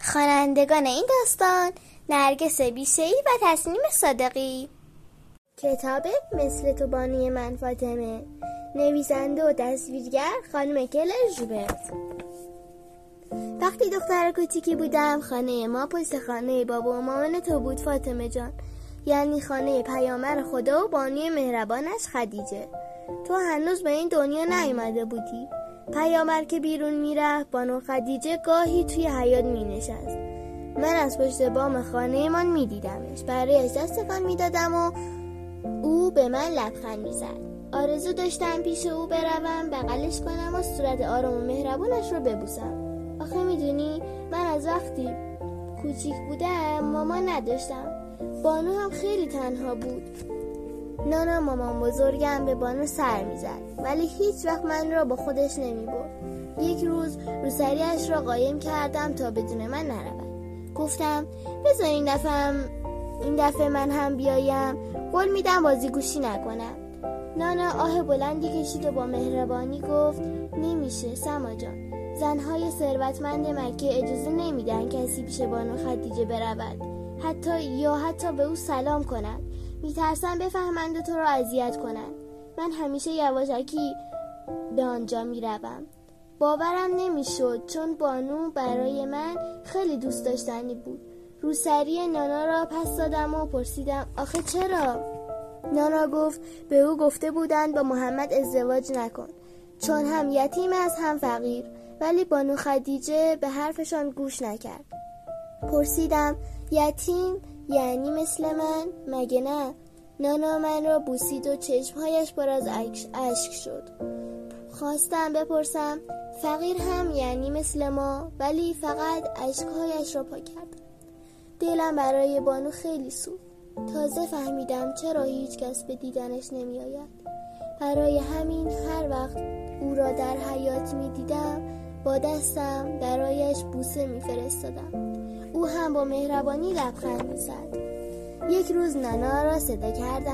خوانندگان این داستان: نرگس بیشه‌ای و تسنیم صادقی. کتاب مثل تو بانوی من فاطمه، نویسنده و تصویرگر خانم کلر ژوبرت. وقتی دختر کوچیکی بودم، خانه ما پشت خانه بابا و مامان تو بود فاطمه جان، یعنی خانه پیامبر خدا و بانوی مهربانش خدیجه. تو هنوز به این دنیا نیامده بودی. پیامبر که بیرون میرفت، بانو خدیجه گاهی توی حیاط مینشست. من از پشت بام خانه من میدیدمش، برایش دست تکان میدادم و او به من لبخند میزد. آرزو داشتم پیش او بروم، بغلش کنم و صورت آرام و مهربونش رو ببوسم. آخه میدونی من از وقتی کوچیک بودم مامان نداشتم. بانو هم خیلی تنها بود. نانا مامان بزرگم به بانو سر میزد، ولی هیچ وقت من را با خودش نمیبرد. یک روز روسریش را قایم کردم تا بدون من نرود. گفتم بذار این دفعه من هم بیایم، قول میدم بازیگوشی نکنم. نانا آه بلندی کشید و با مهربانی گفت نمیشه سما جان، زنهای ثروتمند مکه اجازه نمیدن کسی پیش بانو خدیجه برود، حتی به او سلام کند. میترسن بفهمند و تو را اذیت کنند. من همیشه یواشکی به آنجا میروم. باورم نمیشد، چون بانو برای من خیلی دوست داشتنی بود. روسری نانا را پس دادم و پرسیدم آخه چرا؟ نانا گفت به او گفته بودند با محمد ازدواج نکن، چون هم یتیم است هم فقیر. ولی بانو خدیجه به حرفشان گوش نکرد. پرسیدم یتیم یعنی مثل من؟ مگه نه؟ نانا من را بوسید و چشمهایش پر از اشک شد. خواستم بپرسم فقیر هم یعنی مثل ما؟ ولی فقط اشکهایش را پاک کرد. دلم برای بانو خیلی سوخت. تازه فهمیدم چرا هیچ کس به دیدنش نمی آید. برای همین هر وقت او را در حیاط می دیدم با دستم برایش بوسه می فرستادم. او هم با مهربانی لبخند می زد. یک روز نانا را صدا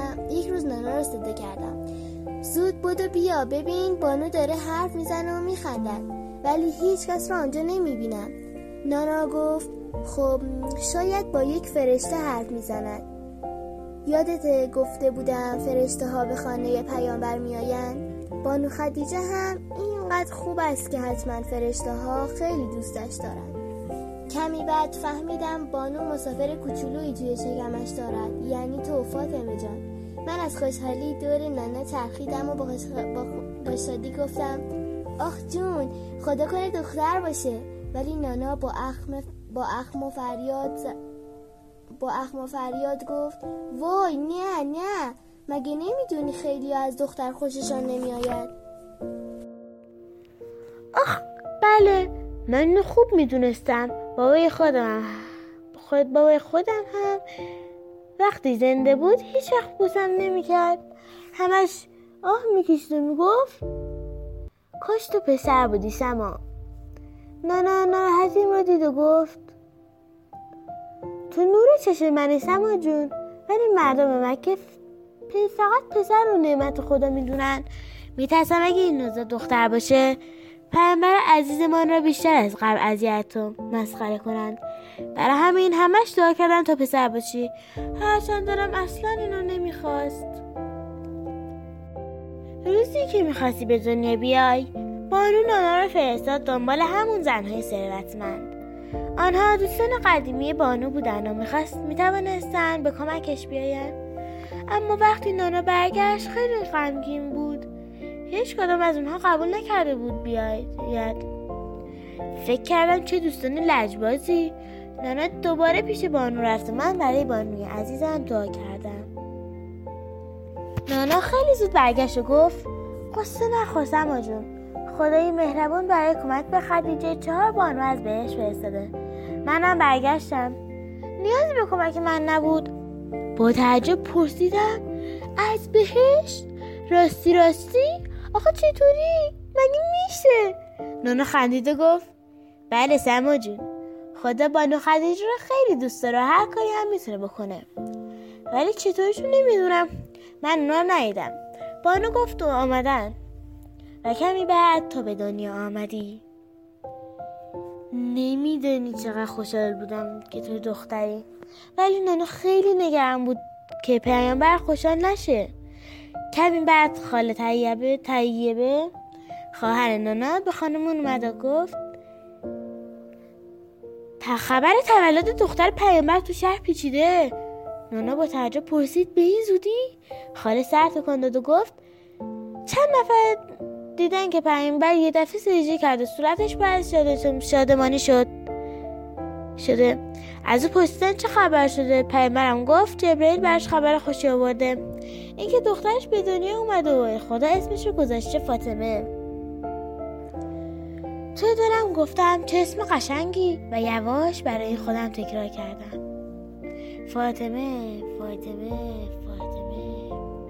کردم. زود بدو بیا، ببین بانو داره حرف میزنه و میخندد، ولی هیچ کس را آنجا نمیبینم. نانا گفت خب شاید با یک فرشته حرف میزند. یادت گفته بودم فرشته ها به خانه پیامبر میآیند؟ بانو خدیجه هم اینقدر خوب است که حتما فرشته ها خیلی دوستش دارند. کمی بعد فهمیدم بانو مسافر کوچولویی توی شکمش دارد، یعنی تو فاطمه جان. من از خوشحالی دور نانا چرخیدم و با شادی گفتم آخ جون، خدا کنه دختر باشه. ولی نانا با اخم و فریاد گفت وای نه، مگه نمیدونی خیلی از دختر خوششان نمیآید؟ آخ بله، من خوب میدونستم. بابای خودم هم وقتی زنده بود هیچ وقت بوسم نمیکرد. همش آه میکشید و میگفت کاش تو پسر بودی سما. نانا ناراحتیم رو دید و گفت تو نور چشم منی سما جون، ولی مردم مکه فقط پسر رو نعمت خدا میدونن. میترسم اگه این نوزاد دختر باشه پیامبر عزیزمان را بیشتر از قبل اذیت و مسخره کنند. برای همین همش دعا کردن تا پسر باشی، هرچند دارم اصلا اینو نمیخواست. روزی که میخواستی به دنیا بیای، بانو نانا را فرستاد دنبال همون زنهای ثروتمند. آنها دوستان قدیمی بانو بودن و میتوانستند به کمکش بیاین. اما وقتی نانا برگشت خیلی غمگین بود. هیچ کدام از اونها قبول نکرده بود بیاید. فکر کردم چه دوستان لجبازی. نانا دوباره پیش بانو رفت و من برای بانوی عزیزم دعا کردم. نانا خیلی زود برگشت و گفت قصه نخور سما جون، خدای مهربون برای کمک به خدیجه 4 بانو از بهشت فرستاده. منم برگشتم، نیازی به کمک من نبود. با تعجب پرسیدم از بهشت؟ راستی؟ آخه چطوری؟ مگه میشه؟ نانا خندید و گفت بله سما جون، خدا بانو خدیجه رو خیلی دوست داره، هر کاری هم میتونه بکنه، ولی چطوریشون نمیدونم، من اونا رو ندیدم. بانو گفت تو آمدن و کمی بعد تو به دنیا آمدی. نمیدونی چقدر خوشحال بودم که تو دختری. ولی نانا خیلی نگران بود که پیامبر خوشحال نشه. کمی بعد خاله طیبه خواهر نانا به خانمون اومد و گفت خبر تولد دختر پیامبر تو شهر پیچیده. نانا با تعجب پرسید به این زودی؟ خاله سر تکان داد و گفت چند نفر دیدن که پیامبر یه دفعه سجده کرد و صورتش باعث شادمانی شده. از او پرسیدن چه خبر شده؟ پیامبرم گفت جبرئیل براش خبر خوشی آورده، اینکه دخترش به دنیا اومده و خدا اسمش رو گذاشته فاطمه. توی دلم گفتم چه اسم قشنگی و یواش برای خودم تکرار کردم فاطمه فاطمه فاطمه.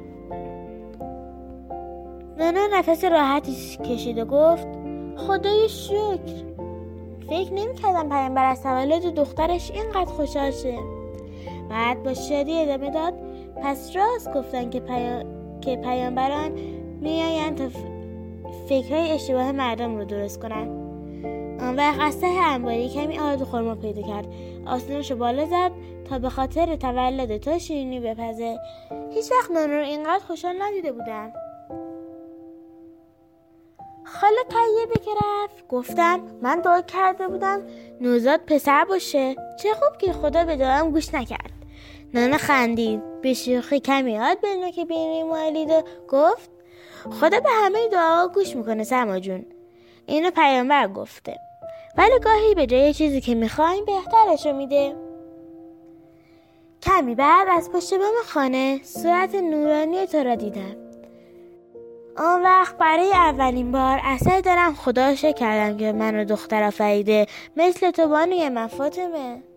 نانا نفس راحتی کشید و گفت خدای شکر، فکر نمی‌کردم پیامبر از تولد دخترش اینقدر خوشحال شه. بعد با شادی ادامه داد پس راست گفتن که پیامبران میآیند تا فکرهای اشتباه مردم رو درست کنن. آن وقت از ته انباری کمی آرد و خرما پیدا کرد، آستینشو بالا زد تا به خاطر تولد تو شیرینی بپزه. هیچ وقت نانا رو اینقدر خوشحال ندیده بودم. خاله طیبه که رفت گفتم من دعا کرده بودم نوزاد پسر باشه، چه خوب که خدا به دعام گوش نکرد. نانا خندید، به شوخی کمی آد به نوک بینی مالید و گفت خدا به همه دعاها گوش میکنه سما جون، اینو پیامبر گفته، ولی گاهی به جای چیزی که میخوایم بهترشو میده. کمی بعد از پشت بام خانه صورت نورانی تو را دیدم. آن وقت برای اولین بار اثر دارم خدا شکر کردم که منو دختر آفریده مثل تو بانوی من فاطمه.